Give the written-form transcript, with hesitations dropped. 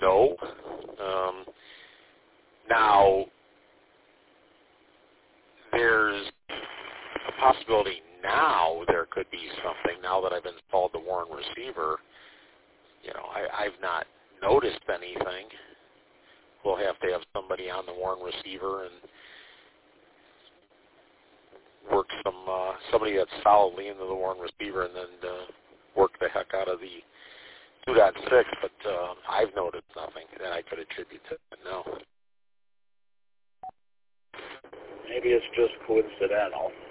no. Now, there's a possibility now there could be something. Now that I've installed the Warren receiver, I've not noticed anything. We'll have to have somebody on the Warren receiver and work somebody that's solidly into the Warren receiver and then work the heck out of the 2.6, but I've noticed nothing that I could attribute to it, no. Maybe it's just coincidental.